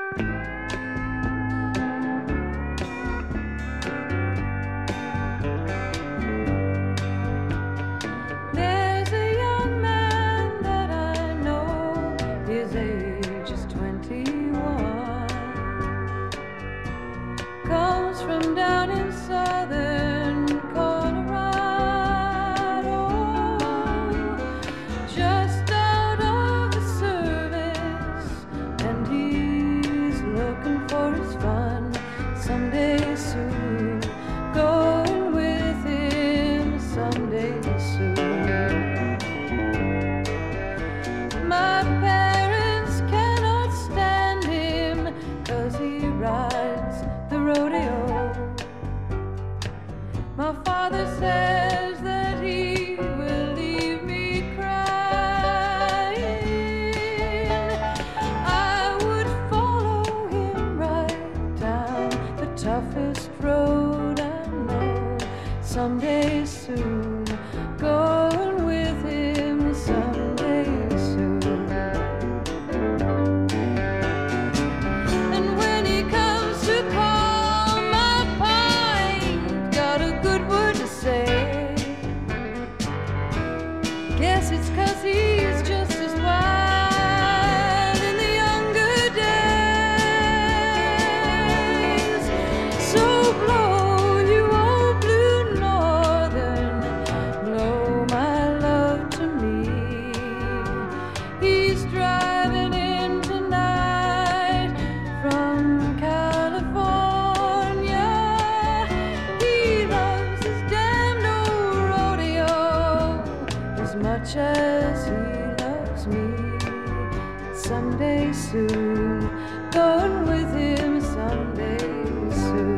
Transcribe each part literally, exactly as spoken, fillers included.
There's a young man that I know, his age is twenty-one, comes from down in southern Colorado, just out of the service, and he's looking for his fun someday soon, going with him someday soon. My parents cannot stand him 'cause he rides the rodeo. My father says that he will leave me crying. I would follow him right down the toughest road I know, someday soon, going with him someday soon. And when he comes to call my pint, got a good word to say. Guess it's 'cause he's just as wild in the younger days. So blow, you old blue northern, blow my love to me. He's driving in tonight from California. He loves his damned old rodeo as much as he loves me. Someday soon, going with him someday soon.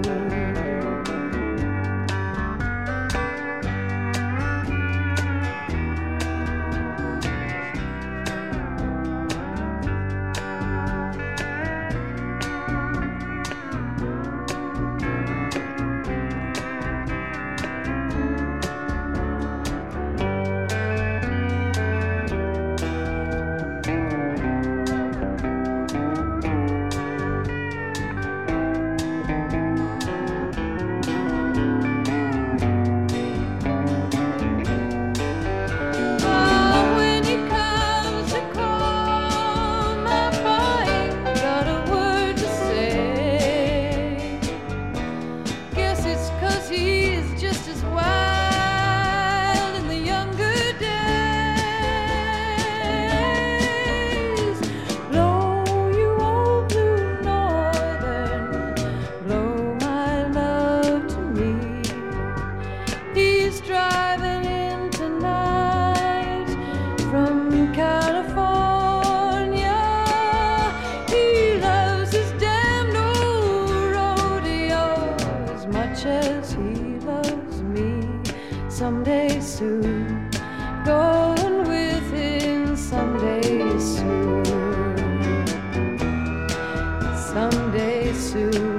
Oh, when he comes to call my pint, got a word to say. Guess it's 'cause he's just as wild in the younger days. Blow, you old blue northern, blow my love to me. He's driving in tonight from California. He loves his damned old rodeo as much as he loves me. Someday soon, going with him someday soon. Someday soon.